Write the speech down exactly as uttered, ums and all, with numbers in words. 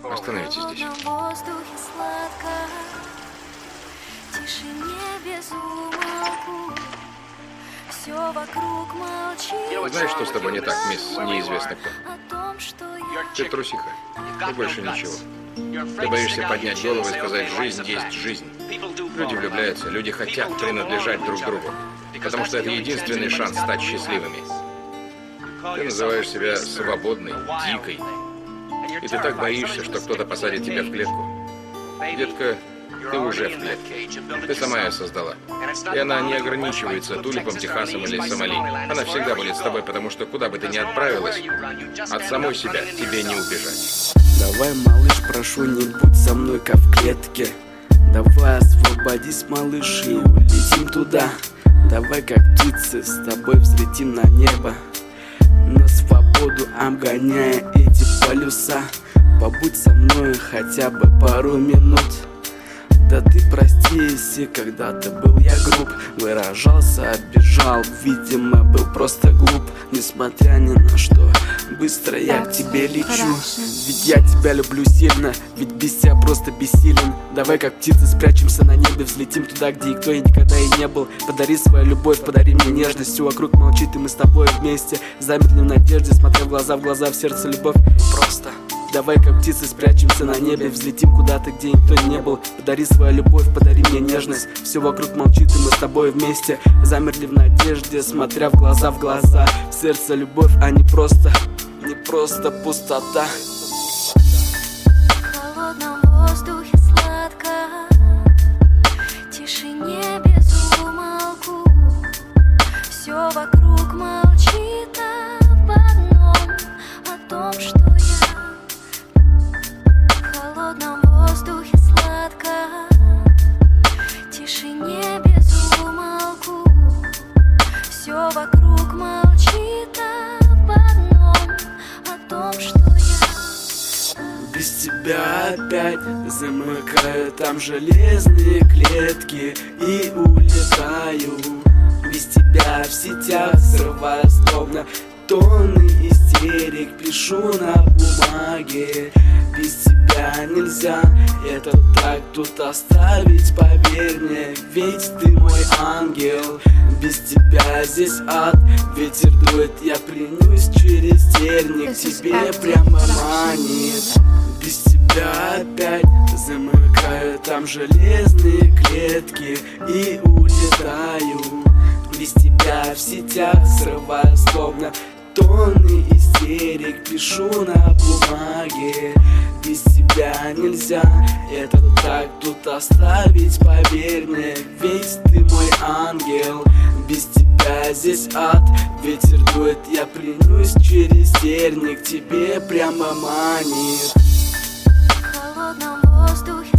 Остановитесь здесь. Знаешь, что с тобой не так, мисс неизвестно кто? Ты трусиха. И больше ничего. Ты боишься поднять голову и сказать: жизнь есть жизнь. Люди влюбляются, люди хотят принадлежать друг другу, потому что это единственный шанс стать счастливыми. Ты называешь себя свободной, дикой, и ты так боишься, что кто-то посадит тебя в клетку. Детка, ты уже в клетке. Ты сама ее создала. И она не ограничивается Тулипом, Техасом или Сомали. Она всегда будет с тобой, потому что куда бы ты ни отправилась, от самой себя тебе не убежать. Давай, малыш, прошу, не будь со мной как в клетке. Давай, освободись, малыш, и улетим туда. Давай, как птицы, с тобой взлетим на небо, на свободу обгоняя эти полюса. Побудь со мной хотя бы пару минут. Да ты прости, если когда-то был я груб, выражался, обижал, видимо, был просто глуп. Несмотря ни на что, быстро я к тебе лечу. Ведь я тебя люблю сильно, ведь без тебя просто бессилен. Давай, как птицы, спрячемся на небе, взлетим туда, где никто и никогда и не был. Подари свою любовь, подари мне нежность. Все вокруг молчит, и мы с тобой вместе замерли в надежде, смотря в глаза в глаза, в сердце любовь. Просто давай, как птицы, спрячемся на небе, взлетим куда-то, где никто не был. Подари свою любовь, подари мне нежность. Все вокруг молчит, и мы с тобой вместе замерли в надежде, смотря в глаза в глаза. В сердце любовь, а не просто, не просто пустота. В холодном воздухе сладко, в тишине без умолку. Все вокруг молчит об одном, о том, что в холодном воздухе сладко, в тишине без умолку. Все вокруг молчит об одном, о том, что я без тебя опять замыкаю там железные клетки и улетаю. Без тебя в сетях срываю словно тонны истерик, пишу на бумаге. Без тебя нельзя это так тут оставить, поверь мне, ведь ты мой ангел. Без тебя здесь ад, ветер дует, я принюсь через терник, тебе прямо манит. Без тебя опять замыкаю там железные клетки и улетаю. Без тебя в сетях срываю словно тонны истерик, пишу на бумаге. Без тебя нельзя это так тут оставить, поверь мне, ведь ты мой ангел. Без тебя здесь ад, ветер дует, я принюсь через терник, тебе прямо манит. в холодном воздухе